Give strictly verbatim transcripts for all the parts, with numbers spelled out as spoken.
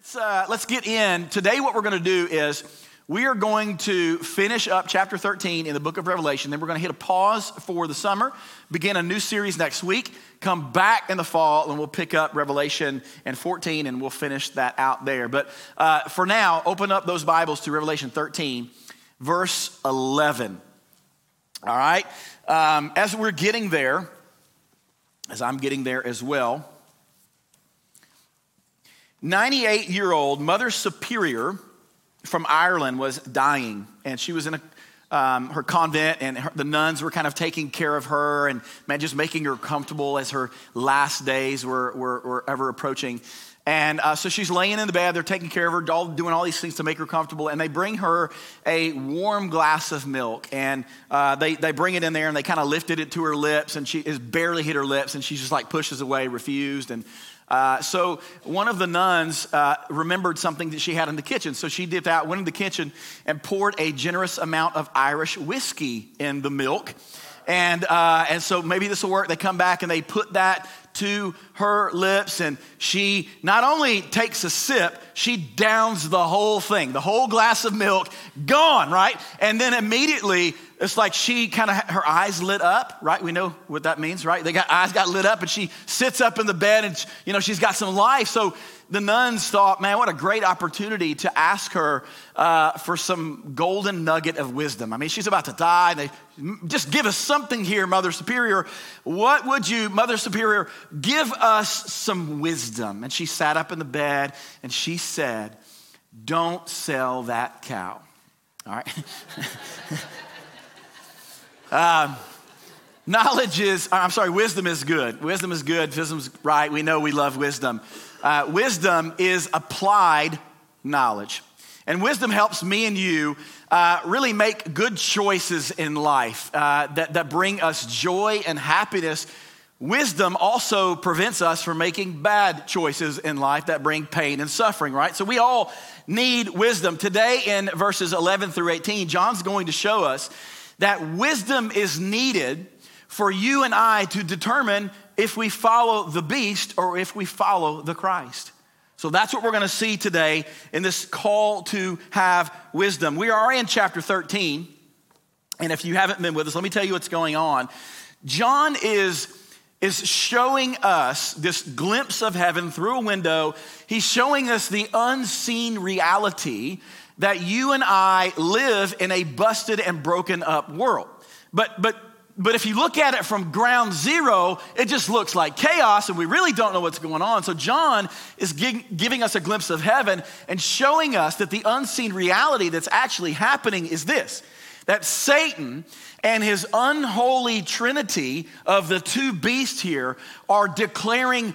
Let's, uh, let's get in. Today what we're going to do is we are going to finish up chapter thirteen in the book of Revelation. Then we're going to hit a pause for the summer, begin a new series next week, come back in the fall, and we'll pick up Revelation and fourteen, and we'll finish that out there. But uh, for now, open up those Bibles to Revelation thirteen, verse eleven. All right? Um, as we're getting there, as I'm getting there as well, ninety-eight-year-old Mother Superior from Ireland was dying, and she was in a, um, her convent, and her, the nuns were kind of taking care of her and man, just making her comfortable as her last days were, were, were ever approaching. And uh, so she's laying in the bed, they're taking care of her, all, doing all these things to make her comfortable, and they bring her a warm glass of milk, and uh, they, they bring it in there, and they kind of lifted it to her lips, and she is barely hit her lips, and she just like pushes away, refused, and Uh, so one of the nuns uh, remembered something that she had in the kitchen. So she dipped out, went in the kitchen, and poured a generous amount of Irish whiskey in the milk. And uh, and so maybe this will work. They come back and they put that to her lips, and she not only takes a sip, she downs the whole thing, the whole glass of milk, gone, right? And then immediately, it's like she kind of, her eyes lit up, right? We know what that means, right? They got eyes got lit up, and she sits up in the bed, and you know she's got some life. So the nuns thought, man, what a great opportunity to ask her uh, for some golden nugget of wisdom. I mean, she's about to die. They just give us something here, Mother Superior. What would you, Mother Superior, give us some wisdom? And she sat up in the bed, and she said, "Don't sell that cow." All right. Um, knowledge is, I'm sorry, wisdom is good. Wisdom is good. Wisdom's right. We know we love wisdom. Uh, wisdom is applied knowledge. And wisdom helps me and you uh, really make good choices in life uh, that, that bring us joy and happiness. Wisdom also prevents us from making bad choices in life that bring pain and suffering, right? So we all need wisdom. Today in verses eleven through eighteen, John's going to show us that wisdom is needed for you and I to determine if we follow the beast or if we follow the Christ. So that's what we're going to see today in this call to have wisdom. We are in chapter thirteen, and if you haven't been with us, let me tell you what's going on. John is, is showing us this glimpse of heaven through a window. He's showing us the unseen reality that you and I live in a busted and broken up world. But but but if you look at it from ground zero, it just looks like chaos, and we really don't know what's going on. So John is gi- giving us a glimpse of heaven and showing us that the unseen reality that's actually happening is this, that Satan and his unholy trinity of the two beasts here are declaring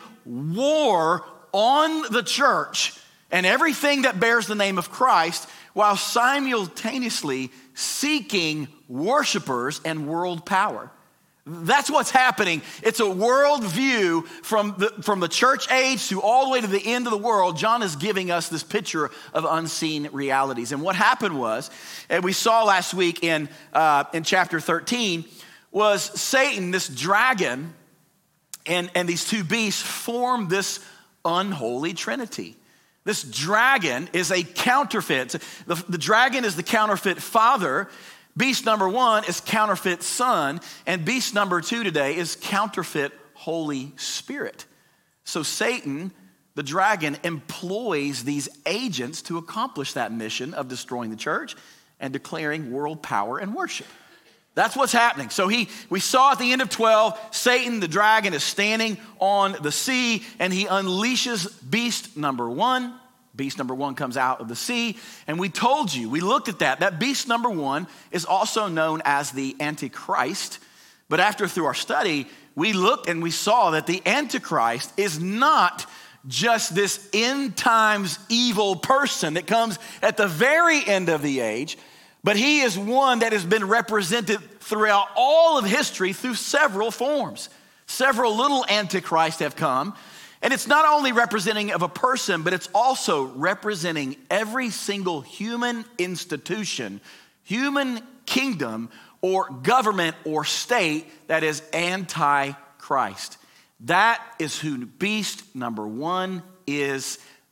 war on the church and everything that bears the name of Christ, while simultaneously seeking worshipers and world power. That's what's happening. It's a world view from the, from the church age to all the way to the end of the world. John is giving us this picture of unseen realities. And what happened was, and we saw last week in, uh, in chapter thirteen, was Satan, this dragon, and, and these two beasts form this unholy trinity. This dragon is a counterfeit. The, the dragon is the counterfeit father. Beast number one is counterfeit son. And beast number two today is counterfeit Holy Spirit. So Satan, the dragon, employs these agents to accomplish that mission of destroying the church and declaring world power and worship. That's what's happening. So he, we saw at the end of twelve, Satan, the dragon, is standing on the sea, and he unleashes beast number one. Beast number one comes out of the sea, and we told you, we looked at that. That beast number one is also known as the Antichrist. But after, through our study, we looked and we saw that the Antichrist is not just this end times evil person that comes at the very end of the age, but he is one that has been represented throughout all of history through several forms. Several little antichrists have come. And it's not only representing of a person, but it's also representing every single human institution, human kingdom, or government or state that is anti-Christ. That is who beast number one is.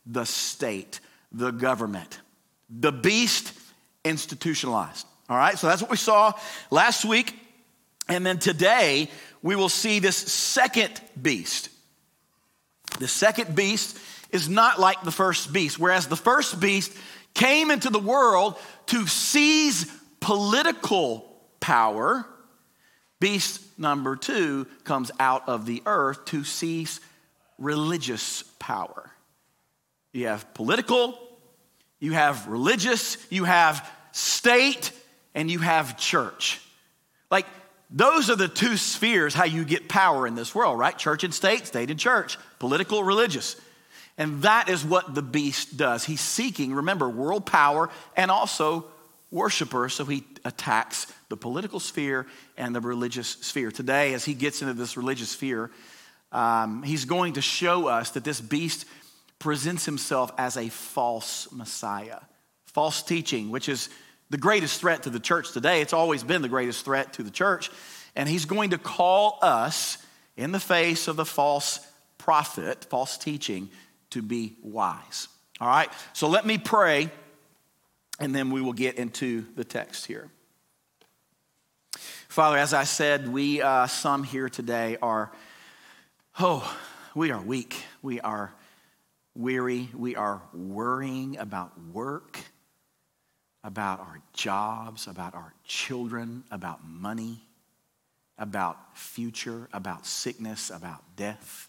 the state, the government. The beast institutionalized. All right, so that's what we saw last week. And then today, we will see this second beast. The second beast is not like the first beast. Whereas the first beast came into the world to seize political power, beast number two comes out of the earth to seize religious power. You have political, you have religious, you have state, and you have church. Like, those are the two spheres how you get power in this world, right? Church and state, state and church, political, religious. And that is what the beast does. He's seeking, remember, world power and also worshipers. So he attacks the political sphere and the religious sphere. Today, as he gets into this religious sphere, um, he's going to show us that this beast presents himself as a false Messiah. False teaching, which is the greatest threat to the church today. It's always been the greatest threat to the church. And he's going to call us in the face of the false prophet, false teaching, to be wise. All right, so let me pray, and then we will get into the text here. Father, as I said, we, uh, some here today are, oh, we are weak. We are weary. We are worrying about work, about our jobs, about our children, about money, about future, about sickness, about death.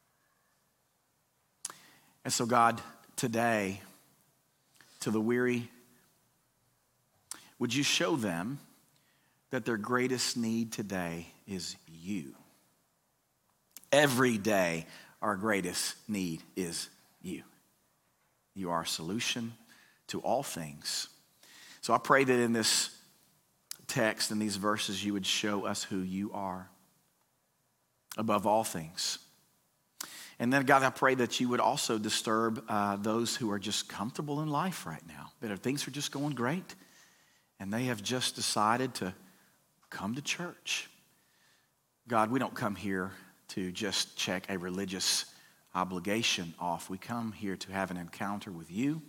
And so, God, today, to the weary, would you show them that their greatest need today is you? Every day, our greatest need is you. You are our solution to all things. So I pray that in this text, in these verses, you would show us who you are above all things. And then, God, I pray that you would also disturb uh, those who are just comfortable in life right now, that things are just going great, and they have just decided to come to church. God, we don't come here to just check a religious obligation off. We come here to have an encounter with you.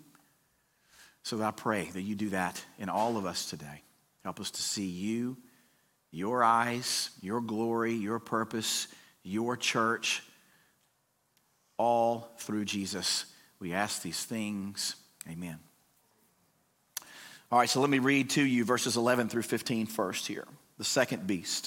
So I pray that you do that in all of us today. Help us to see you, your eyes, your glory, your purpose, your church, all through Jesus. We ask these things. Amen. All right, so let me read to you verses eleven through fifteen first here. The second beast.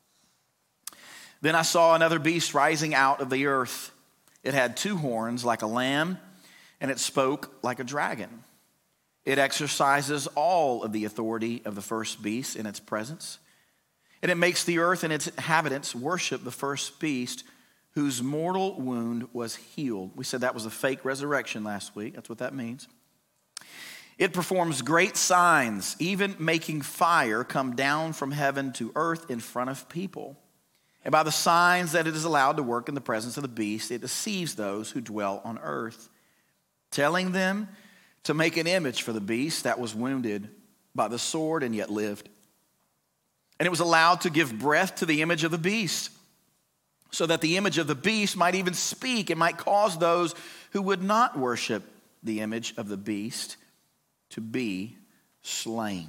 Then I saw another beast rising out of the earth. It had two horns like a lamb, and it spoke like a dragon. It exercises all of the authority of the first beast in its presence. And it makes the earth and its inhabitants worship the first beast whose mortal wound was healed. We said that was a fake resurrection last week. That's what that means. It performs great signs, even making fire come down from heaven to earth in front of people. And by the signs that it is allowed to work in the presence of the beast, it deceives those who dwell on earth, telling them to make an image for the beast that was wounded by the sword and yet lived. And it was allowed to give breath to the image of the beast, so that the image of the beast might even speak and might cause those who would not worship the image of the beast to be slain.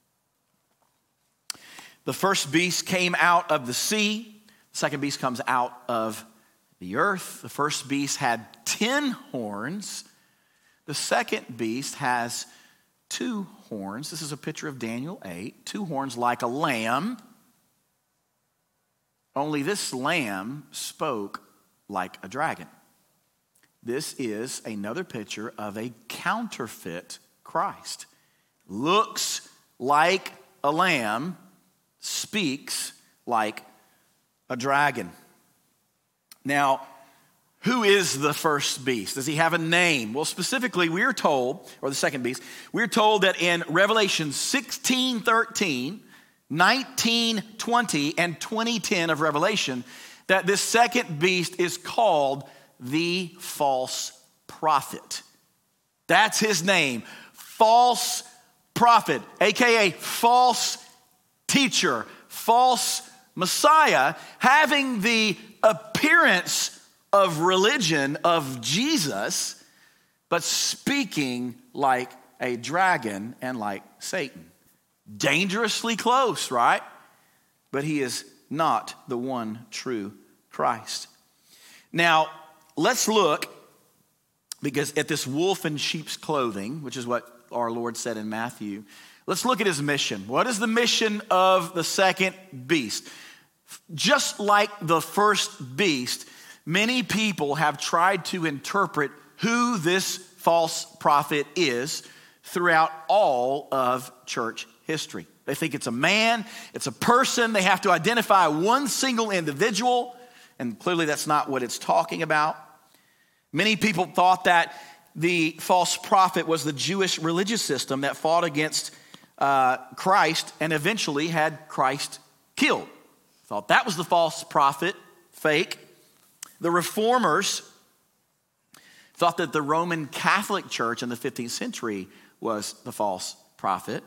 The first beast came out of the sea. The second beast comes out of the earth. The first beast had ten horns. The second beast has two horns. This is a picture of Daniel eight. Two horns like a lamb. Only this lamb spoke like a dragon. This is another picture of a counterfeit Christ. Looks like a lamb, speaks like a dragon. Now, who is the first beast? Does he have a name? Well, specifically, we're told, or the second beast, we're told that in Revelation sixteen thirteen, nineteen twenty, and twenty ten of Revelation, that this second beast is called the false prophet. That's his name, false prophet, aka false teacher, false Messiah, having the appearance of religion of Jesus, but speaking like a dragon and like Satan. Dangerously close, right? But he is not the one true Christ. Now, let's look, because at this wolf in sheep's clothing, which is what our Lord said in Matthew, let's look at his mission. What is the mission of the second beast? Just like the first beast, many people have tried to interpret who this false prophet is throughout all of church history. They think it's a man, it's a person. They have to identify one single individual, and clearly that's not what it's talking about. Many people thought that the false prophet was the Jewish religious system that fought against uh, Christ and eventually had Christ killed. Thought that was the false prophet, fake. The reformers thought that the Roman Catholic Church in the fifteenth century was the false prophet.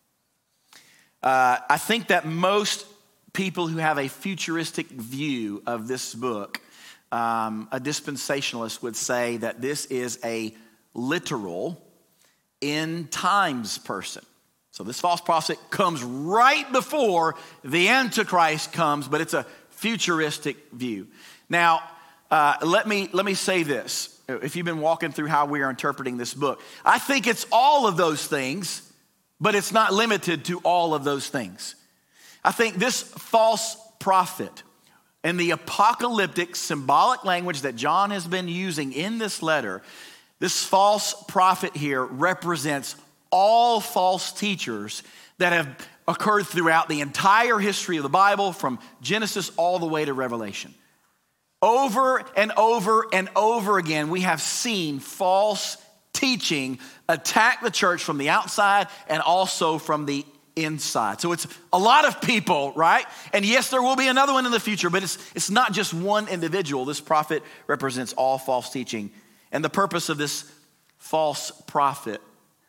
Uh, I think that most people who have a futuristic view of this book, um, a dispensationalist would say that this is a literal end times person. So this false prophet comes right before the Antichrist comes, but it's a futuristic view. Now, uh, let me let me say this. If you've been walking through how we are interpreting this book, I think it's all of those things, but it's not limited to all of those things. I think this false prophet and the apocalyptic symbolic language that John has been using in this letter, this false prophet here represents all false teachers that have occurred throughout the entire history of the Bible, from Genesis all the way to Revelation. Over and over and over again, we have seen false teaching attack the church from the outside and also from the inside. So it's a lot of people, right? And yes, there will be another one in the future, but it's, it's not just one individual. This prophet represents all false teaching. And the purpose of this false prophet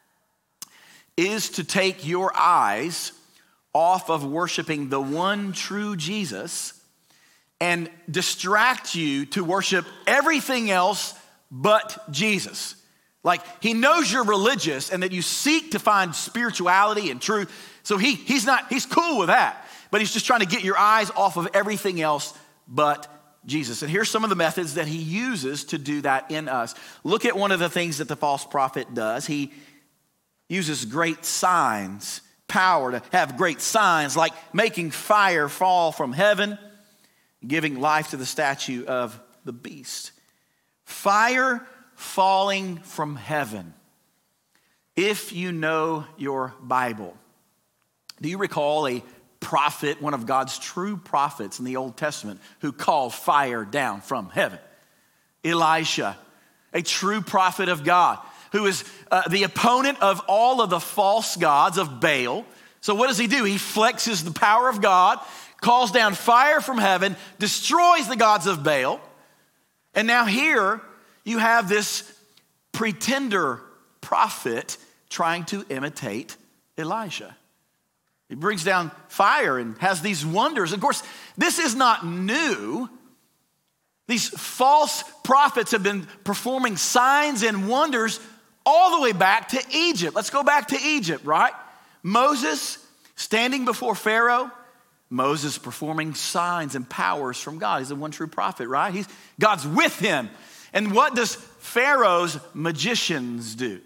is to take your eyes off of worshiping the one true Jesus and distract you to worship everything else but Jesus. Like, he knows you're religious and that you seek to find spirituality and truth. So he, he's not, he's cool with that, but he's just trying to get your eyes off of everything else but Jesus. And here's some of the methods that he uses to do that in us. Look at one of the things that the false prophet does. He uses great signs, power to have great signs, like making fire fall from heaven, giving life to the statue of the beast. Fire falling from heaven. If you know your Bible, do you recall a prophet, one of God's true prophets in the Old Testament, who called fire down from heaven? Elisha, a true prophet of God, who is uh, the opponent of all of the false gods of Baal. So what does he do? He flexes the power of God, calls down fire from heaven, destroys the gods of Baal. And now here you have this pretender prophet trying to imitate Elijah. He brings down fire and has these wonders. Of course, this is not new. These false prophets have been performing signs and wonders all the way back to Egypt. Let's go back to Egypt, right? Moses standing before Pharaoh. Moses performing signs and powers from God. He's the one true prophet, right? He's, God's with him. And what does Pharaoh's magicians do?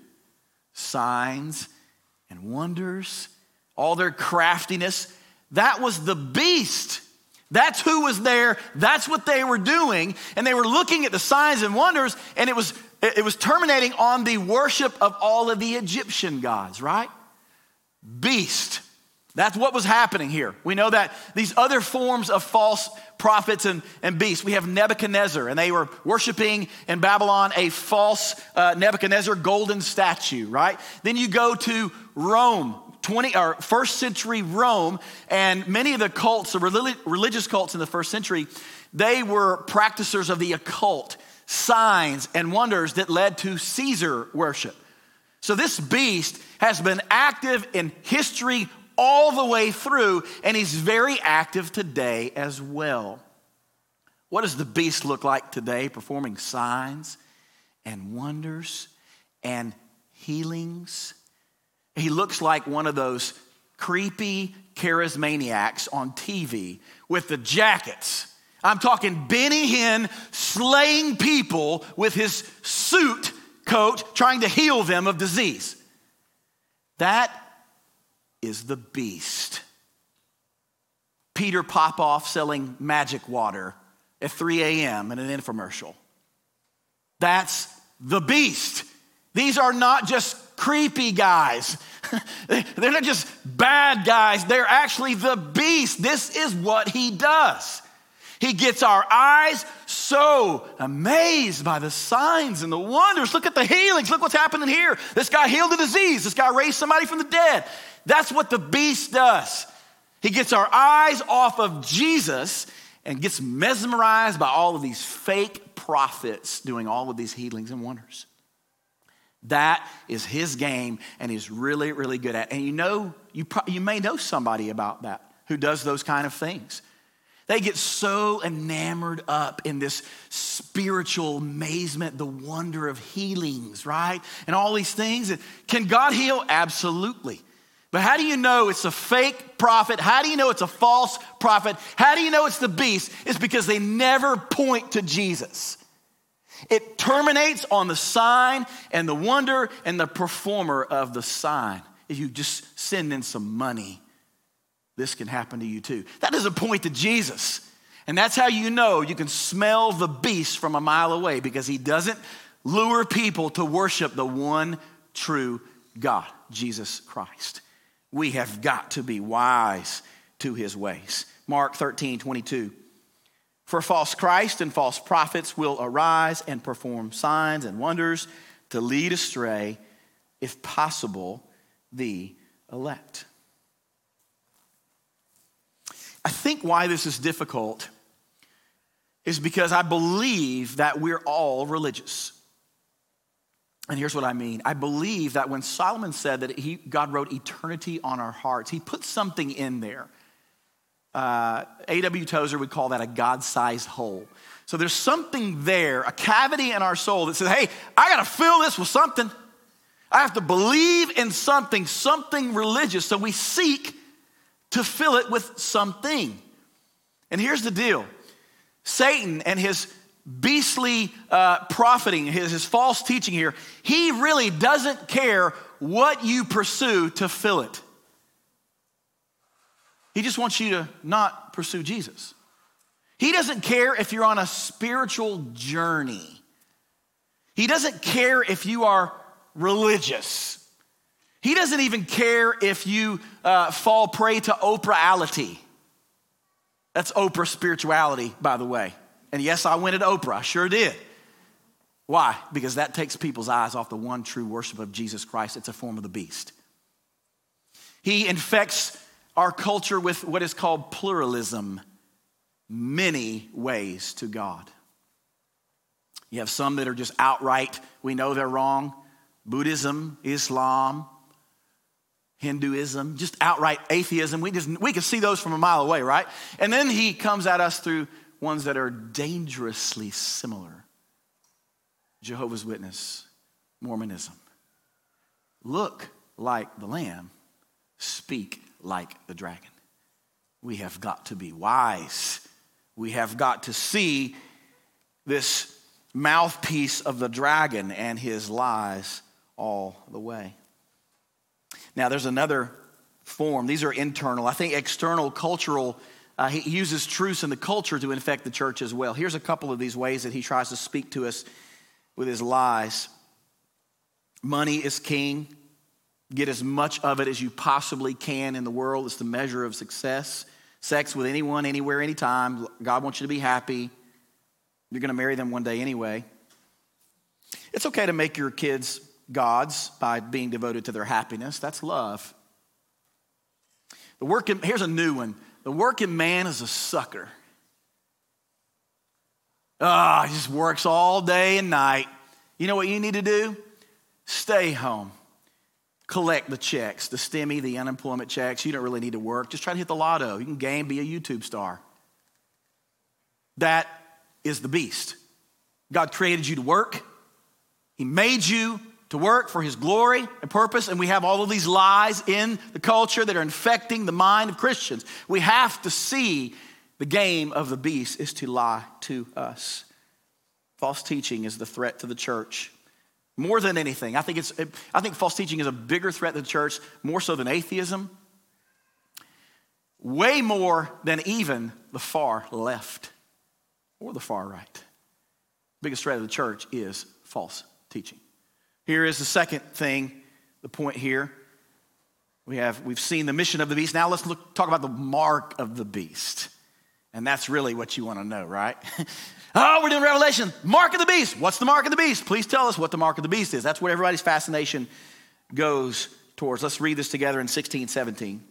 Signs and wonders, all their craftiness. That was the beast. That's who was there. That's what they were doing. And they were looking at the signs and wonders, and it was, it was terminating on the worship of all of the Egyptian gods, right? Beast. That's what was happening here. We know that these other forms of false prophets and, and beasts, we have Nebuchadnezzar, and they were worshiping in Babylon a false uh, Nebuchadnezzar golden statue, right? Then you go to Rome, twenty or first century Rome, and many of the cults, the religious cults in the first century, they were practicers of the occult, signs and wonders that led to Caesar worship. So this beast has been active in history all the way through, and he's very active today as well. What does the beast look like today? Performing signs and wonders. and healings. He looks like one of those creepy charismaniacs on T V with the jackets. I'm talking Benny Hinn slaying people with his suit coat, trying to heal them of disease. That is the beast. Peter Popoff selling magic water at three a.m. in an infomercial. That's the beast. These are not just creepy guys. They're not just bad guys. They're actually the beast. This is what he does. He gets our eyes so amazed by the signs and the wonders. Look at the healings. Look what's happening here. This guy healed a disease. This guy raised somebody from the dead. That's what the beast does. He gets our eyes off of Jesus and gets mesmerized by all of these fake prophets doing all of these healings and wonders. That is his game, and he's really, really good at it. And you know, you, pro- you may know somebody about that who does those kind of things. They get so enamored up in this spiritual amazement, the wonder of healings, right? And all these things. And can God heal? Absolutely. But how do you know it's a fake prophet? How do you know it's a false prophet? How do you know it's the beast? It's because they never point to Jesus. It terminates on the sign and the wonder and the performer of the sign. If you just send in some money, this can happen to you too. That doesn't point to Jesus. And that's how you know you can smell the beast from a mile away, because he doesn't lure people to worship the one true God, Jesus Christ. We have got to be wise to his ways. Mark thirteen twenty-two. For false Christ and false prophets will arise and perform signs and wonders to lead astray, if possible, the elect. I think why this is difficult is because I believe that we're all religious. And here's what I mean. I believe that when Solomon said that he, God wrote eternity on our hearts, he put something in there. Uh, A W Tozer would call that a God-sized hole. So there's something there, a cavity in our soul that says, hey, I got to fill this with something. I have to believe in something, something religious. So we seek to fill it with something. And here's the deal. Satan and his beastly uh, profiting, his, his false teaching here, he really doesn't care what you pursue to fill it. He just wants you to not pursue Jesus. He doesn't care if you're on a spiritual journey. He doesn't care if you are religious. He doesn't even care if you uh, fall prey to Oprah-ality. That's Oprah spirituality, by the way. And yes, I went at Oprah, I sure did. Why? Because that takes people's eyes off the one true worship of Jesus Christ. It's a form of the beast. He infects our culture with what is called pluralism, many ways to God. You have some that are just outright, we know they're wrong. Buddhism, Islam, Hinduism, just outright atheism. We just we can see those from a mile away, right? And then he comes at us through ones that are dangerously similar. Jehovah's Witness, Mormonism. Look like the Lamb, speak like the dragon. We have got to be wise. We have got to see this mouthpiece of the dragon and his lies all the way. Now, there's another form. These are internal. I think external, cultural. Uh, he uses truths in the culture to infect the church as well. Here's a couple of these ways that he tries to speak to us with his lies. Money is king. Get as much of it as you possibly can in the world. It's the measure of success. Sex with anyone, anywhere, anytime. God wants you to be happy. You're going to marry them one day anyway. It's okay to make your kids gods by being devoted to their happiness. That's love. The working, here's a new one. The working man is a sucker. Ah, oh, he just works all day and night. You know what you need to do? Stay home. Collect the checks, the STEMI, the unemployment checks. You don't really need to work. Just try to hit the lotto. You can game, be a YouTube star. That is the beast. God created you to work. He made you to work for his glory and purpose, and we have all of these lies in the culture that are infecting the mind of Christians. We have to see the game of the beast is to lie to us. False teaching is the threat to the church. More than anything, I think it's. I think false teaching is a bigger threat to the church, more so than atheism. Way more than even the far left or the far right. The biggest threat of the church is false teaching. Here is the second thing, the point here. We have, we've seen the mission of the beast. Now let's look, talk about the mark of the beast. And that's really what you want to know, right? Oh, we're doing Revelation. Mark of the beast. What's the mark of the beast? Please tell us what the mark of the beast is. That's where everybody's fascination goes towards. Let's read this together in sixteen seventeen.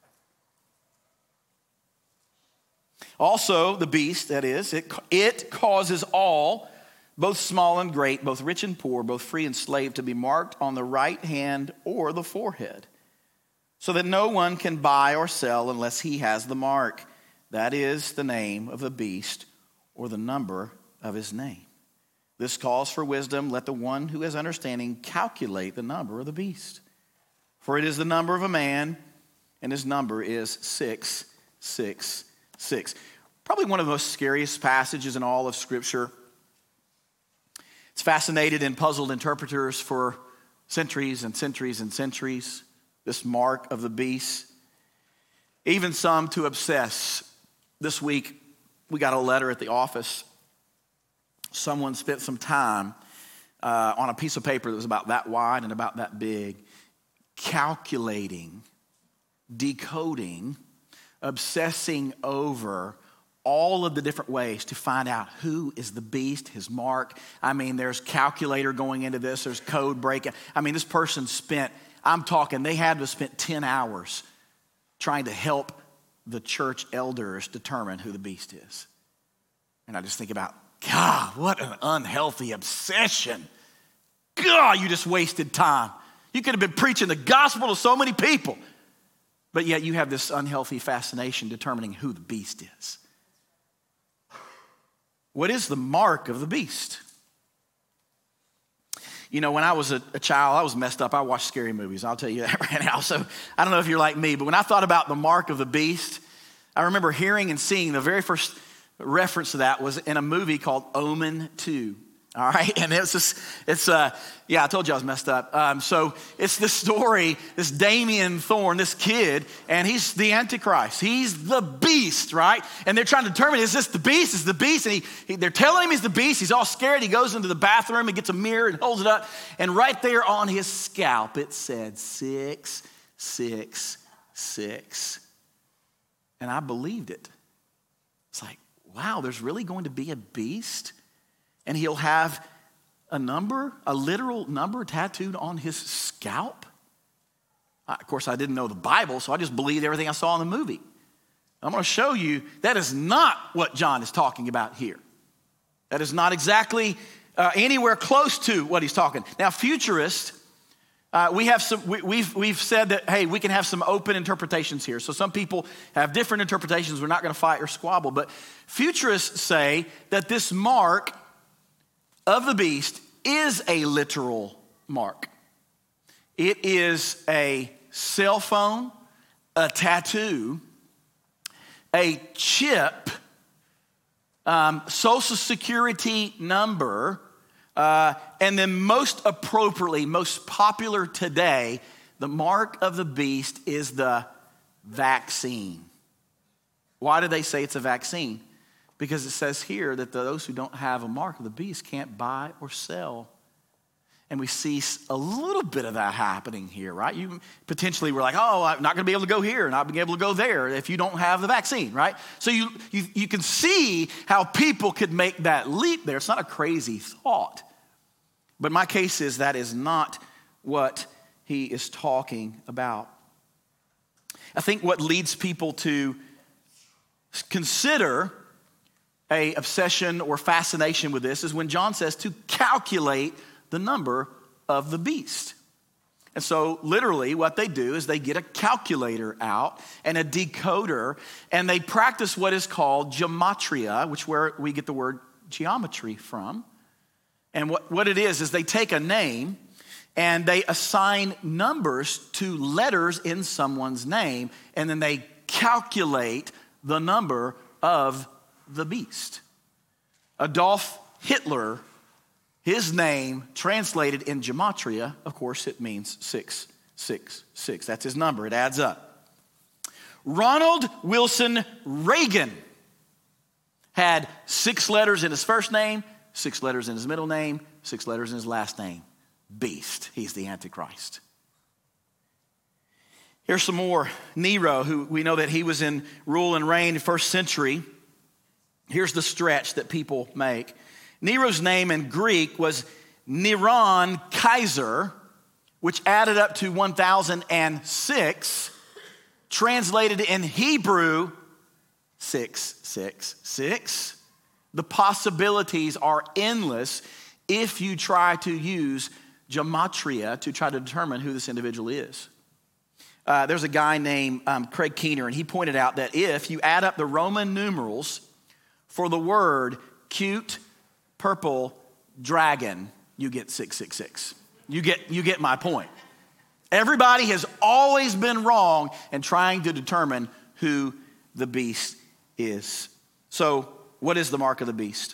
Also, the beast, that is, it, it causes all, both small and great, both rich and poor, both free and slave, to be marked on the right hand or the forehead, so that no one can buy or sell unless he has the mark. That is the name of the beast or the number of his name. This calls for wisdom. Let the one who has understanding calculate the number of the beast. For it is the number of a man, and his number is six six six. Probably one of the most scariest passages in all of Scripture. It's fascinated and puzzled interpreters for centuries and centuries and centuries, this mark of the beast. Even some to obsess. This week, we got a letter at the office. Someone spent some time uh, on a piece of paper that was about that wide and about that big, calculating, decoding, obsessing over all of the different ways to find out who is the beast, his mark. I mean, there's calculator going into this. There's code breaking. I mean, this person spent, I'm talking, they had to spend ten hours trying to help the church elders determine who the beast is. And I just think about, God, what an unhealthy obsession. God, you just wasted time. You could have been preaching the gospel to so many people. But yet you have this unhealthy fascination determining who the beast is. What is the mark of the beast? You know, when I was a, a child, I was messed up. I watched scary movies. I'll tell you that right now. So I don't know if you're like me, but when I thought about the mark of the beast, I remember hearing and seeing the very first reference to that was in a movie called Omen two. All right, and it's just, it's, uh, yeah, I told you I was messed up. Um, so it's this story, this Damien Thorne, this kid, and he's the Antichrist. He's the beast, right? And they're trying to determine, is this the beast? Is the beast? And he, he, they're telling him he's the beast. He's all scared. He goes into the bathroom and gets a mirror and holds it up. And right there on his scalp, it said six, six, six. And I believed it. It's like, wow, there's really going to be a beast? And he'll have a number, a literal number tattooed on his scalp? Uh, of course, I didn't know the Bible, so I just believed everything I saw in the movie. I'm going to show you that is not what John is talking about here. That is not exactly uh, anywhere close to what he's talking. Now, futurists, uh, we have some. We, we've we've said that, hey, we can have some open interpretations here. So some people have different interpretations. We're not going to fight or squabble, but futurists say that this mark of the beast is a literal mark. It is a cell phone, a tattoo, a chip, um, social security number, uh, and then most appropriately, most popular today, the mark of the beast is the vaccine. Why do they say it's a vaccine? Because it says here that those who don't have a mark of the beast can't buy or sell. And we see a little bit of that happening here, right? You potentially were like, oh, I'm not going to be able to go here and not be able to go there if you don't have the vaccine, right? So you, you, you can see how people could make that leap there. It's not a crazy thought. But my case is that is not what he is talking about. I think what leads people to consider a obsession or fascination with this is when John says to calculate the number of the beast. And so literally what they do is they get a calculator out and a decoder, and they practice what is called gematria, which where we get the word geometry from. And what, what it is is they take a name and they assign numbers to letters in someone's name, and then they calculate the number of the beast. Adolf Hitler, his name translated in gematria, of course, it means six six six. That's his number. It adds up. Ronald Wilson Reagan had six letters in his first name, six letters in his middle name, six letters in his last name. Beast. He's the Antichrist. Here's some more. Nero, who we know that he was in rule and reign first century. Here's the stretch that people make. Nero's name in Greek was Neron Kaiser, which added up to one thousand six, translated in Hebrew, six six six. The possibilities are endless if you try to use gematria to try to determine who this individual is. Uh, there's a guy named um, Craig Keener, and he pointed out that if you add up the Roman numerals for the word cute, purple, dragon, you get six six six. You get, you get my point. Everybody has always been wrong in trying to determine who the beast is. So, what is the mark of the beast?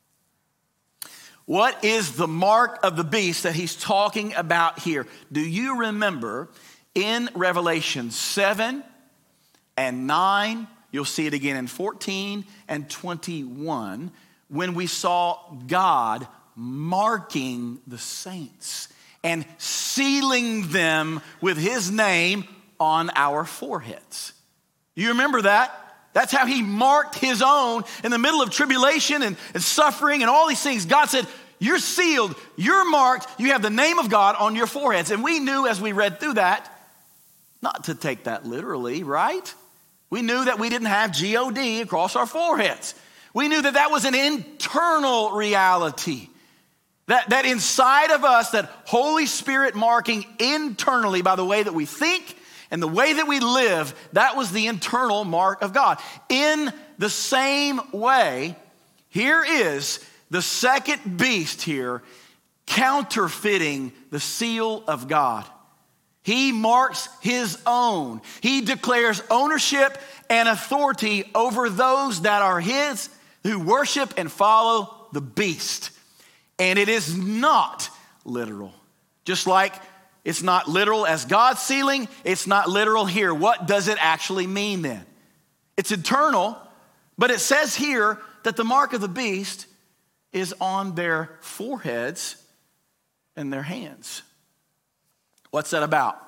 What is the mark of the beast that he's talking about here? Do you remember in Revelation seven and nine, you'll see it again in fourteen and twenty-one, when we saw God marking the saints and sealing them with his name on our foreheads. You remember that? That's how he marked his own in the middle of tribulation and, and suffering and all these things. God said, you're sealed, you're marked, you have the name of God on your foreheads. And we knew as we read through that, not to take that literally, right? We knew that we didn't have G O D across our foreheads. We knew that that was an internal reality. That, that inside of us, that Holy Spirit marking internally by the way that we think and the way that we live, that was the internal mark of God. In the same way, here is the second beast here, counterfeiting the seal of God. He marks his own. He declares ownership and authority over those that are his, who worship and follow the beast. And it is not literal. Just like it's not literal as God's sealing, it's not literal here. What does it actually mean then? It's eternal, but it says here that the mark of the beast is on their foreheads and their hands. What's that about?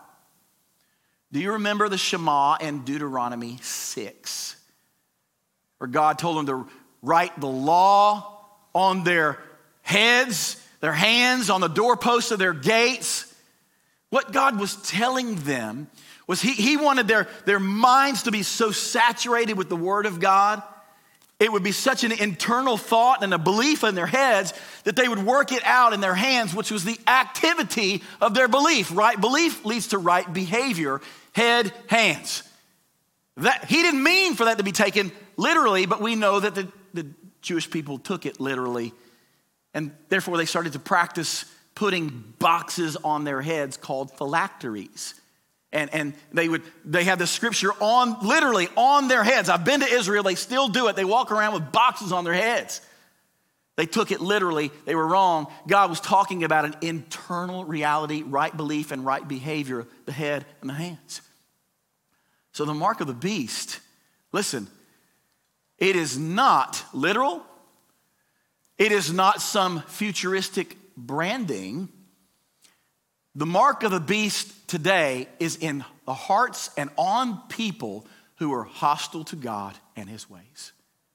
Do you remember the Shema in Deuteronomy six? Where God told them to write the law on their heads, their hands, on the doorposts of their gates. What God was telling them was he, he wanted their, their minds to be so saturated with the Word of God. It would be such an internal thought and a belief in their heads that they would work it out in their hands, which was the activity of their belief. Right belief leads to right behavior. Head, hands. That, he didn't mean for that to be taken literally, but we know that the, the Jewish people took it literally. And therefore they started to practice putting boxes on their heads called phylacteries. And, and they would they have the scripture on, literally on their heads. I've been to Israel, they still do it. They walk around with boxes on their heads. They took it literally, they were wrong. God was talking about an internal reality, right belief and right behavior, the head and the hands. So the mark of the beast, listen, it is not literal. It is not some futuristic branding. The mark of the beast today is in the hearts and on people who are hostile to God and his ways.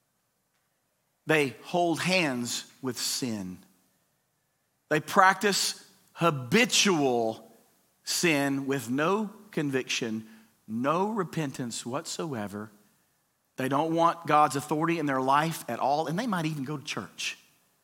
They hold hands with sin. They practice habitual sin with no conviction, no repentance whatsoever. They don't want God's authority in their life at all, and they might even go to church.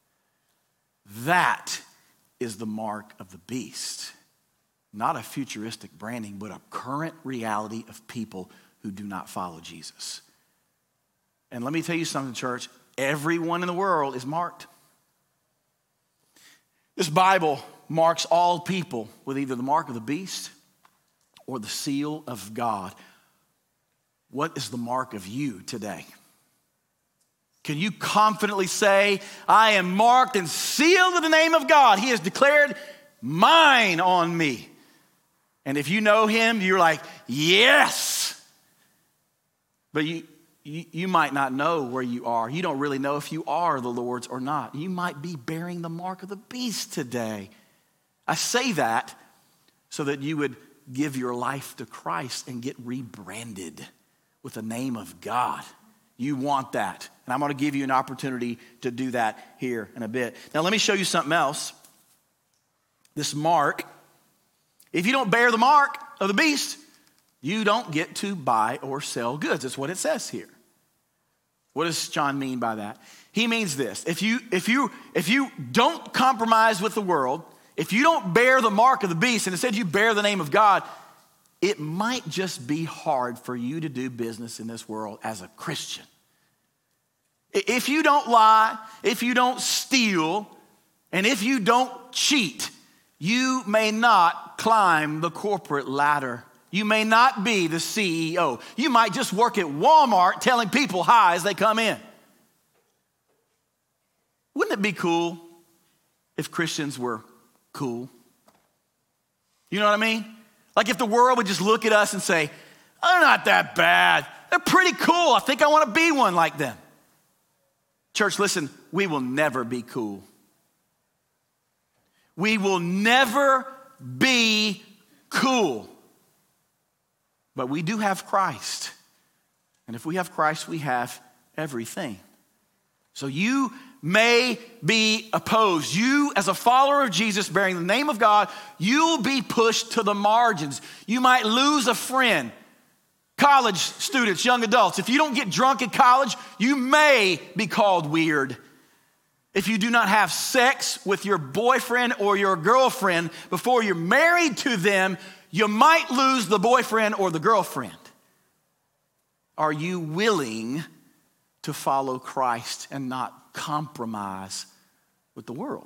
That is the mark of the beast. Not a futuristic branding, but a current reality of people who do not follow Jesus. And let me tell you something, church. Everyone in the world is marked. This Bible marks all people with either the mark of the beast or the seal of God. What is the mark of you today? Can you confidently say, I am marked and sealed in the name of God? He has declared mine on me. And if you know him, you're like, yes. But you, you, you might not know where you are. You don't really know if you are the Lord's or not. You might be bearing the mark of the beast today. I say that so that you would give your life to Christ and get rebranded with the name of God. You want that. And I'm going to give you an opportunity to do that here in a bit. Now, let me show you something else. This mark, if you don't bear the mark of the beast, you don't get to buy or sell goods. That's what it says here. What does John mean by that? He means this. If you, if you, if you don't compromise with the world, if you don't bear the mark of the beast, and instead you bear the name of God, it might just be hard for you to do business in this world as a Christian. If you don't lie, if you don't steal, and if you don't cheat, you may not climb the corporate ladder. You may not be the C E O. You might just work at Walmart telling people hi as they come in. Wouldn't it be cool if Christians were cool? You know what I mean? Like if the world would just look at us and say, they're not that bad. They're pretty cool. I think I want to be one like them. Church, listen, we will never be cool. We will never be cool. But we do have Christ. And if we have Christ, we have everything. So you may be opposed. You, as a follower of Jesus, bearing the name of God, you'll be pushed to the margins. You might lose a friend. College students, young adults, if you don't get drunk at college, you may be called weird. If you do not have sex with your boyfriend or your girlfriend before you're married to them, you might lose the boyfriend or the girlfriend. Are you willing to follow Christ and not compromise with the world?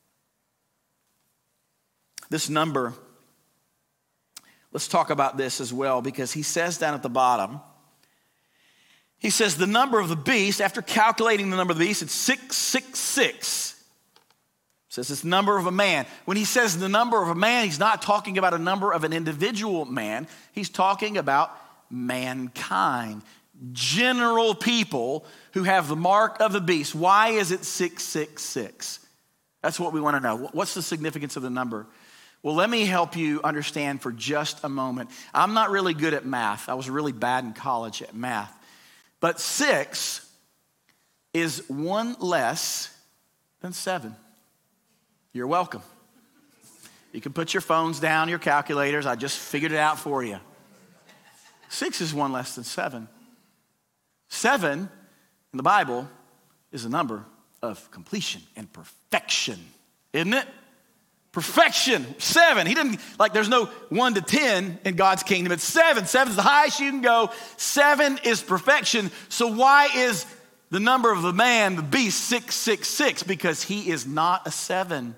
This number, let's talk about this as well, because he says down at the bottom, he says the number of the beast, after calculating the number of the beast, it's six six six. It says it's the number of a man. When he says the number of a man, he's not talking about a number of an individual man. He's talking about mankind, general people who have the mark of the beast. Why is it six six six? That's what we want to know. What's the significance of the number? Well, let me help you understand for just a moment. I'm not really good at math. I was really bad in college at math. But six is one less than seven. You're welcome. You can put your phones down, your calculators. I just figured it out for you. Six is one less than seven. Seven in the Bible is a number of completion and perfection, isn't it? Perfection, seven. He didn't, like there's no one to ten in God's kingdom. It's seven. Seven is the highest you can go. Seven is perfection. So why is the number of the man, the beast, six six six? Because he is not a seven.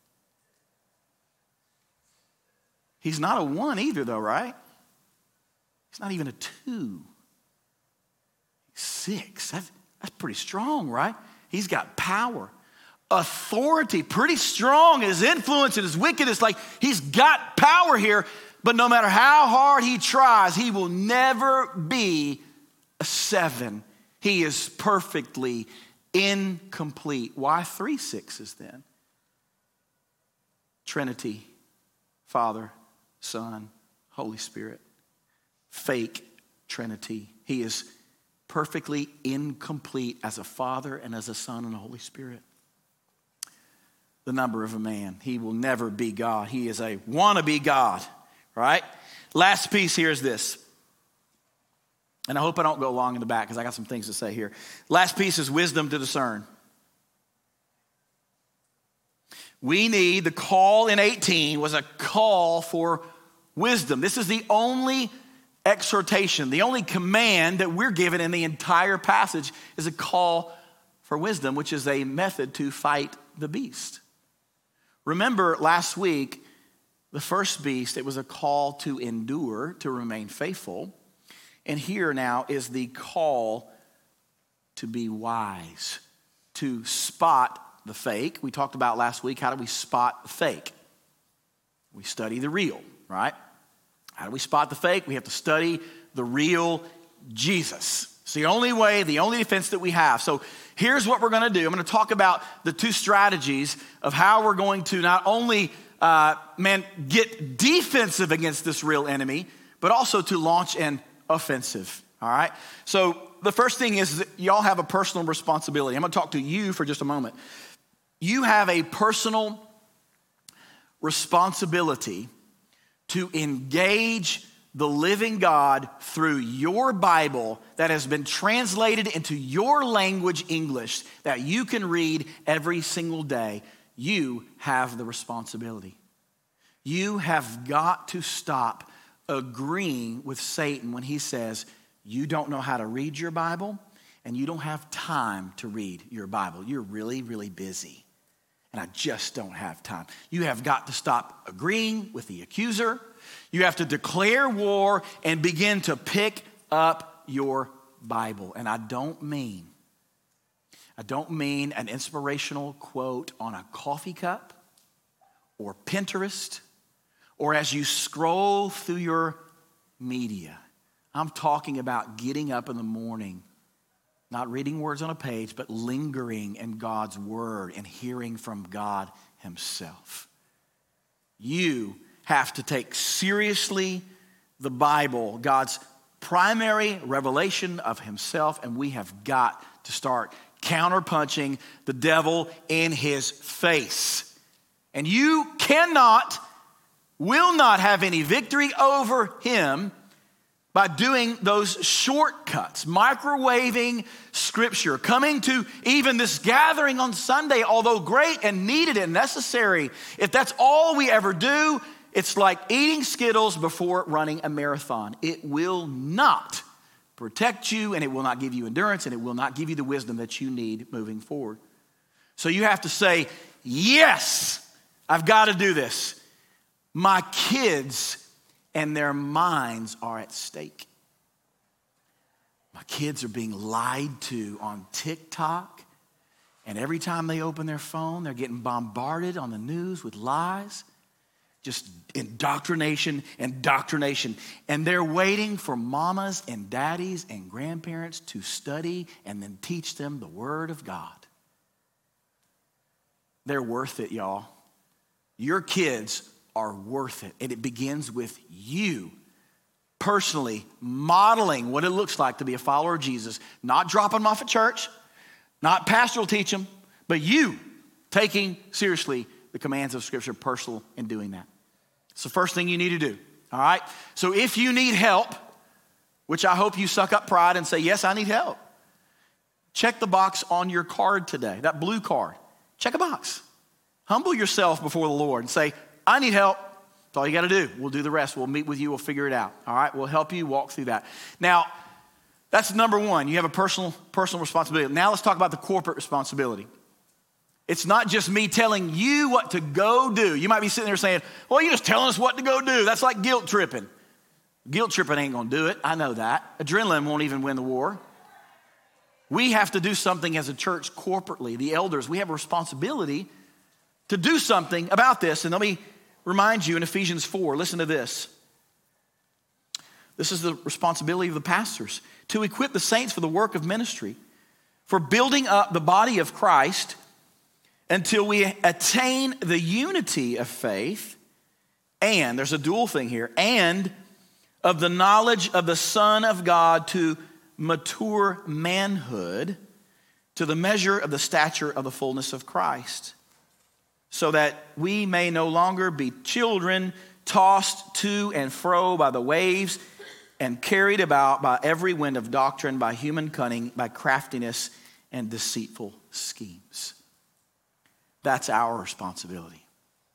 He's not a one either though, right? He's not even a two. Six, that's, that's pretty strong, right? He's got power. Authority, pretty strong. His influence and his wickedness, like he's got power here, but no matter how hard he tries, he will never be a seven. He is perfectly incomplete. Why three sixes then? Trinity, Father, Son, Holy Spirit. Fake Trinity. He is perfectly incomplete as a Father and as a Son and a Holy Spirit. The number of a man. He will never be God. He is a wannabe God, right? Last piece here is this. And I hope I don't go long in the back because I got some things to say here. Last piece is wisdom to discern. We need, the call in eighteen was a call for wisdom. This is the only exhortation, the only command that we're given in the entire passage is a call for wisdom, which is a method to fight the beast. Remember last week, the first beast, it was a call to endure, to remain faithful. And here now is the call to be wise, to spot the fake. We talked about last week, how do we spot the fake? We study the real, right? How do we spot the fake? We have to study the real Jesus. It's the only way, the only defense that we have. So here's what we're going to do. I'm going to talk about the two strategies of how we're going to not only, uh, man, get defensive against this real enemy, but also to launch an offensive, all right? So the first thing is that y'all have a personal responsibility. I'm going to talk to you for just a moment. You have a personal responsibility to engage the living God through your Bible that has been translated into your language, English, that you can read every single day. You have the responsibility. You have got to stop agreeing with Satan when he says, you don't know how to read your Bible and you don't have time to read your Bible. You're really, really busy. And I just don't have time. You have got to stop agreeing with the accuser. You have to declare war and begin to pick up your Bible. And I don't mean, I don't mean an inspirational quote on a coffee cup or Pinterest or as you scroll through your media. I'm talking about getting up in the morning, not reading words on a page, but lingering in God's word and hearing from God himself. You have to take seriously the Bible, God's primary revelation of himself, and we have got to start counterpunching the devil in his face. And you cannot, will not have any victory over him by doing those shortcuts, microwaving scripture, coming to even this gathering on Sunday, although great and needed and necessary. If that's all we ever do, it's like eating Skittles before running a marathon. It will not protect you, and it will not give you endurance, and it will not give you the wisdom that you need moving forward. So you have to say, yes, I've got to do this. My kids and their minds are at stake. My kids are being lied to on TikTok, and every time they open their phone, they're getting bombarded on the news with lies. Just indoctrination, indoctrination. And they're waiting for mamas and daddies and grandparents to study and then teach them the word of God. They're worth it, y'all. Your kids are worth it. And it begins with you personally modeling what it looks like to be a follower of Jesus. Not dropping them off at church, not pastor will teach them, but you taking seriously the commands of Scripture, personal, in doing that. It's the first thing you need to do, all right? So if you need help, which I hope you suck up pride and say, yes, I need help, check the box on your card today, that blue card. Check a box. Humble yourself before the Lord and say, I need help. That's all you got to do. We'll do the rest. We'll meet with you. We'll figure it out, all right? We'll help you walk through that. Now, that's number one. You have a personal, personal responsibility. Now let's talk about the corporate responsibility. It's not just me telling you what to go do. You might be sitting there saying, well, you're just telling us what to go do. That's like guilt tripping. Guilt tripping ain't going to do it. I know that. Adrenaline won't even win the war. We have to do something as a church corporately. The elders, we have a responsibility to do something about this. And let me remind you in Ephesians four, listen to this. This is the responsibility of the pastors, to equip the saints for the work of ministry, for building up the body of Christ until we attain the unity of faith, and, there's a dual thing here, and of the knowledge of the Son of God, to mature manhood, to the measure of the stature of the fullness of Christ, so that we may no longer be children tossed to and fro by the waves and carried about by every wind of doctrine, by human cunning, by craftiness and deceitful schemes. That's our responsibility.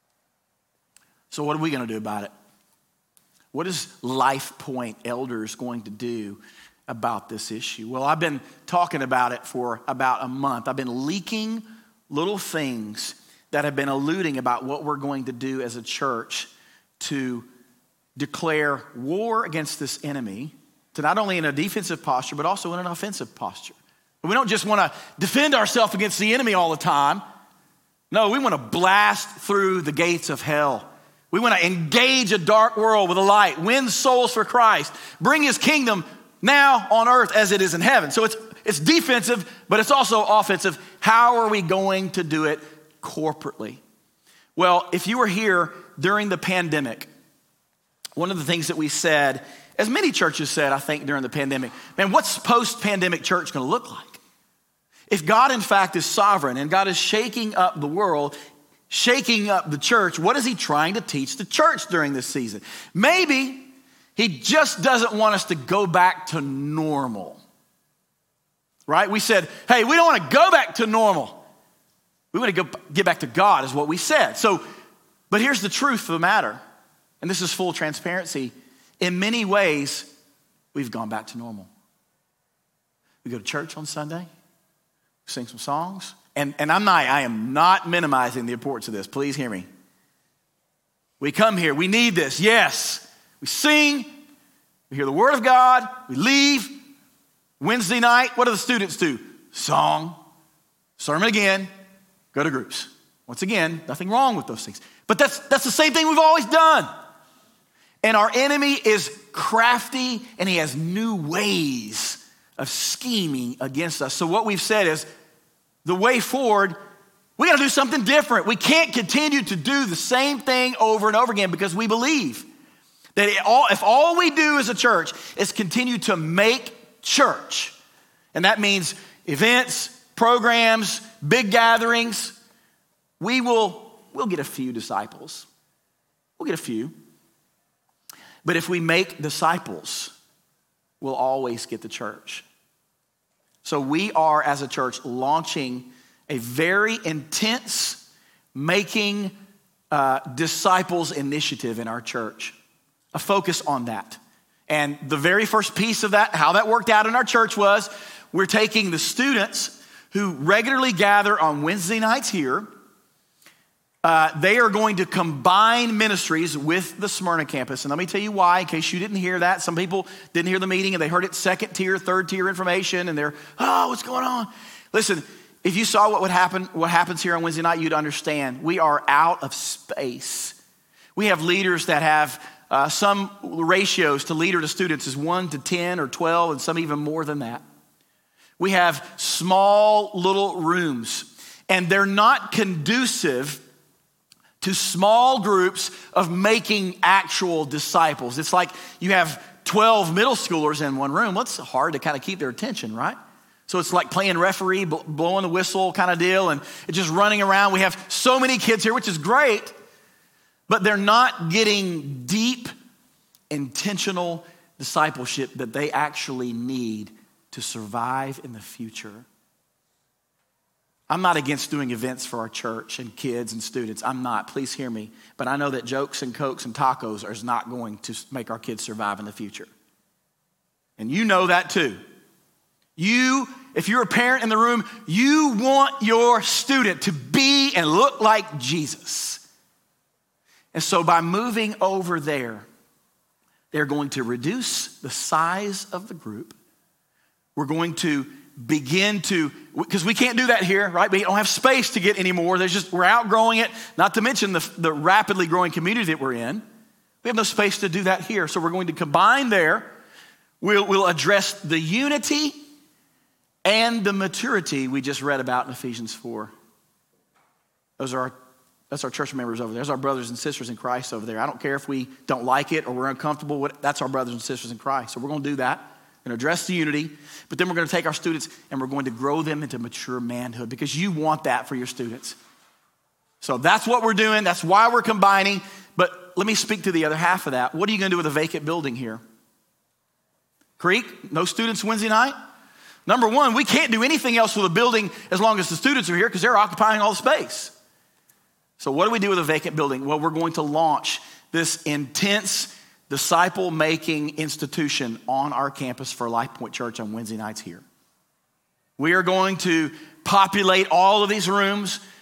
So what are we going to do about it? What is Life Point Elders going to do about this issue? Well, I've been talking about it for about a month. I've been leaking little things that have been alluding about what we're going to do as a church to declare war against this enemy, to not only in a defensive posture, but also in an offensive posture. We don't just want to defend ourselves against the enemy all the time. No, we want to blast through the gates of hell. We want to engage a dark world with a light, win souls for Christ, bring his kingdom now on earth as it is in heaven. So it's it's defensive, but it's also offensive. How are we going to do it corporately? Well, if you were here during the pandemic, one of the things that we said, as many churches said, I think, during the pandemic, man, what's post-pandemic church going to look like? If God, in fact, is sovereign and God is shaking up the world, shaking up the church, what is he trying to teach the church during this season? Maybe he just doesn't want us to go back to normal, right? We said, hey, we don't want to go back to normal. We want to go get back to God is what we said. So, but here's the truth of the matter, and this is full transparency. In many ways, we've gone back to normal. We go to church on Sunday, sing some songs, and, and I'm not, I am not minimizing the importance of this. Please hear me. We come here, we need this, yes. We sing, we hear the word of God, we leave. Wednesday night, what do the students do? Song, sermon again, go to groups. Once again, nothing wrong with those things. But that's that's the same thing we've always done. And our enemy is crafty and he has new ways of scheming against us. So what we've said is the way forward, we got to do something different. We can't continue to do the same thing over and over again because we believe that it all, if all we do as a church is continue to make church, and that means events, programs, big gatherings, we will we'll get a few disciples. We'll get a few. But if we make disciples, we'll always get the church. So we are, as a church, launching a very intense making uh, disciples initiative in our church, a focus on that. And the very first piece of that, how that worked out in our church was we're taking the students who regularly gather on Wednesday nights here. Uh, they are going to combine ministries with the Smyrna campus. And let me tell you why, in case you didn't hear that. Some people didn't hear the meeting and they heard it second tier, third tier information, and they're, oh, what's going on? Listen, if you saw what would happen, what happens here on Wednesday night, you'd understand. We are out of space. We have leaders that have uh, some ratios to leader to students is one to ten or twelve, and some even more than that. We have small little rooms, and they're not conducive to small groups of making actual disciples. It's like you have twelve middle schoolers in one room. Well, it's hard to kind of keep their attention, right? So it's like playing referee, blowing the whistle kind of deal, and it's just running around. We have so many kids here, which is great, but they're not getting deep, intentional discipleship that they actually need to survive in the future. I'm not against doing events for our church and kids and students. I'm not, please hear me. But I know that jokes and cokes and tacos are not going to make our kids survive in the future. And you know that too. You, if you're a parent in the room, you want your student to be and look like Jesus. And so by moving over there, they're going to reduce the size of the group. We're going to begin to, because we can't do that here, right? We don't have space to get any more. There's just, we're outgrowing it, not to mention the, the rapidly growing community that we're in. We have no space to do that here. So we're going to combine there. We'll, we'll address the unity and the maturity we just read about in Ephesians four. Those are our, that's our church members over there. There's our brothers and sisters in Christ over there. I don't care if we don't like it or we're uncomfortable with it. That's our brothers and sisters in Christ. So we're going to do that. We're going to address the unity, but then we're going to take our students and we're going to grow them into mature manhood because you want that for your students. So that's what we're doing. That's why we're combining. But let me speak to the other half of that. What are you going to do with a vacant building here? Creek, no students Wednesday night? Number one, we can't do anything else with a building as long as the students are here because they're occupying all the space. So what do we do with a vacant building? Well, we're going to launch this intense disciple-making institution on our campus for Life Point Church on Wednesday nights here. We are going to populate all of these rooms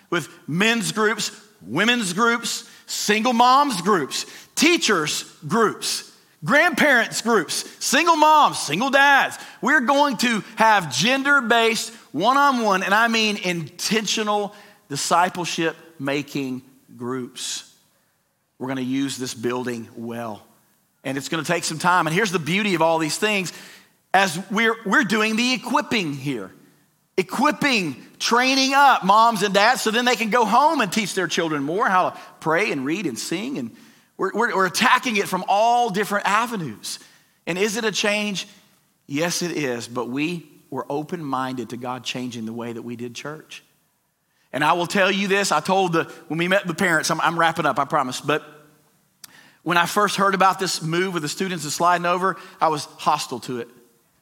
with men's groups, women's groups, single moms groups, teachers groups, grandparents groups, single moms, single dads. We're going to have gender-based, one-on-one, and I mean intentional discipleship-making groups. We're going to use this building well. And it's going to take some time. And here's the beauty of all these things. As we're, we're doing the equipping here. Equipping, training up moms and dads so then they can go home and teach their children more how to pray and read and sing. And we're, we're, we're attacking it from all different avenues. And is it a change? Yes, it is. But we were open-minded to God changing the way that we did church. And I will tell you this. I told the, when we met the parents, I'm, I'm wrapping up, I promise. But when I first heard about this move with the students and sliding over, I was hostile to it.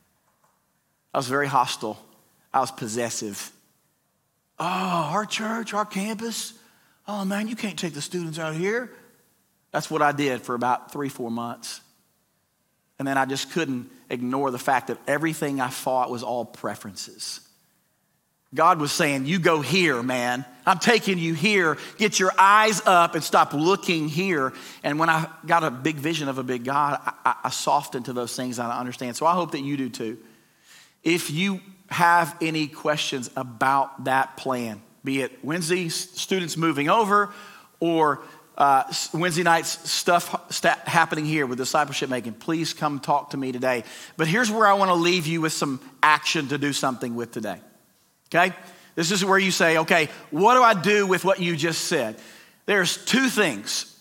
I was very hostile. I was possessive. Oh, our church, our campus. Oh man, you can't take the students out here. That's what I did for about three, four months. And then I just couldn't ignore the fact that everything I fought was all preferences. God was saying, you go here, man. I'm taking you here. Get your eyes up and stop looking here. And when I got a big vision of a big God, I, I softened to those things and I understand. So I hope that you do too. If you have any questions about that plan, be it Wednesday students moving over or uh, Wednesday nights stuff st- happening here with discipleship making, please come talk to me today. But here's where I want to leave you with some action to do something with today. Okay? This is where you say, okay, what do I do with what you just said? There's two things.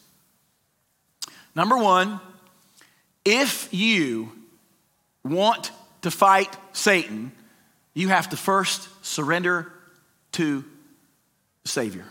Number one, if you want to fight Satan, you have to first surrender to the Savior.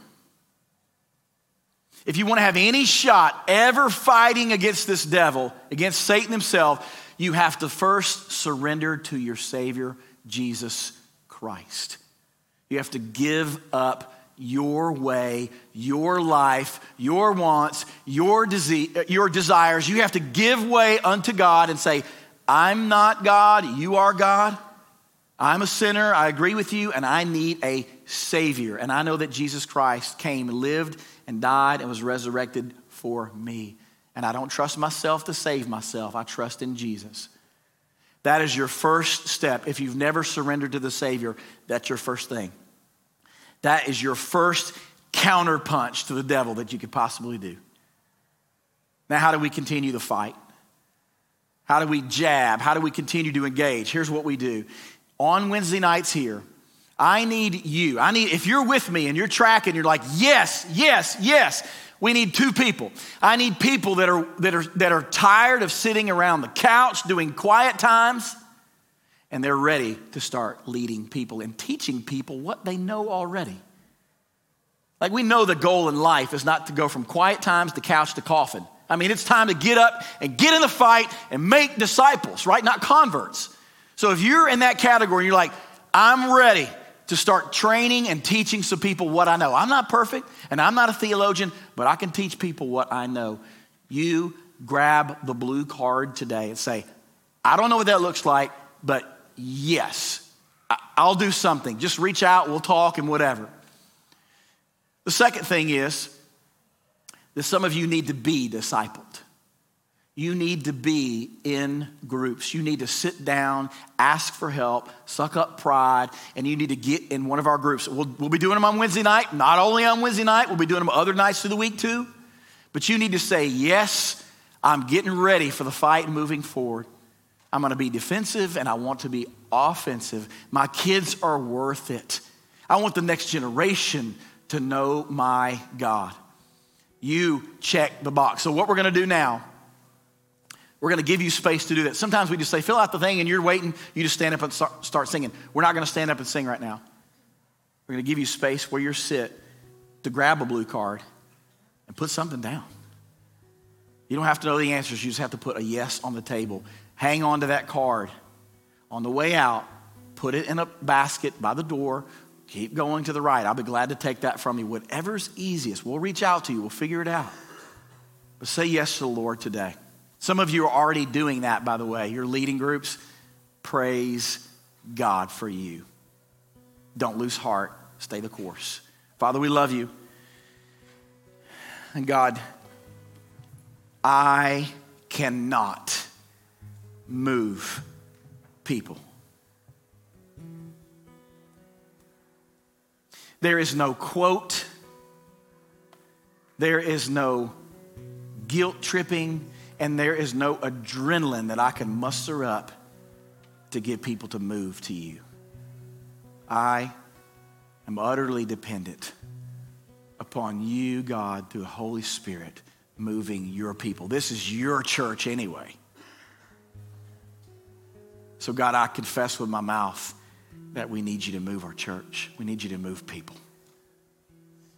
If you want to have any shot ever fighting against this devil, against Satan himself, you have to first surrender to your Savior, Jesus Christ. You have to give up your way, your life, your wants, your disease, your desires. You have to give way unto God and say, I'm not God, you are God. I'm a sinner, I agree with you, and I need a Savior. And I know that Jesus Christ came, lived, and died, and was resurrected for me. And I don't trust myself to save myself. I trust in Jesus. That is your first step. If you've never surrendered to the Savior, that's your first thing. That is your first counterpunch to the devil that you could possibly do. Now, how do we continue the fight? How do we jab? How do we continue to engage? Here's what we do. On Wednesday nights here, I need you. I need, if you're with me and you're tracking, you're like, yes, yes, yes. We need two people. I need people that are that are that are tired of sitting around the couch doing quiet times, and they're ready to start leading people and teaching people what they know already. Like, we know the goal in life is not to go from quiet times to couch to coffin. I mean, it's time to get up and get in the fight and make disciples, right? Not converts. So if you're in that category, you're like, I'm ready to start training and teaching some people what I know. I'm not perfect and I'm not a theologian, but I can teach people what I know. You grab the blue card today and say, I don't know what that looks like, but yes, I'll do something. Just reach out, we'll talk and whatever. The second thing is that some of you need to be discipled. You need to be in groups. You need to sit down, ask for help, suck up pride, and you need to get in one of our groups. We'll, we'll be doing them on Wednesday night. Not only on Wednesday night, we'll be doing them other nights through the week too. But you need to say, yes, I'm getting ready for the fight and moving forward. I'm going to be defensive and I want to be offensive. My kids are worth it. I want the next generation to know my God. You check the box. So what we're going to do now, we're going to give you space to do that. Sometimes we just say, fill out the thing and you're waiting. You just stand up and start, start singing. We're not going to stand up and sing right now. We're going to give you space where you're sit to grab a blue card and put something down. You don't have to know the answers. You just have to put a yes on the table. Hang on to that card. On the way out, put it in a basket by the door. Keep going to the right. I'll be glad to take that from you. Whatever's easiest, we'll reach out to you. We'll figure it out. But say yes to the Lord today. Some of you are already doing that, by the way. You're leading groups. Praise God for you. Don't lose heart. Stay the course. Father, we love you. And God, I cannot move people. There is no quote. There is no guilt tripping, and there is no adrenaline that I can muster up to get people to move to you. I am utterly dependent upon you, God, through the Holy Spirit, moving your people. This is your church anyway. So God, I confess with my mouth that we need you to move our church. We need you to move people.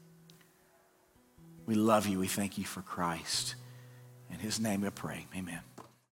We love you. We thank you for Christ. In his name we pray. Amen.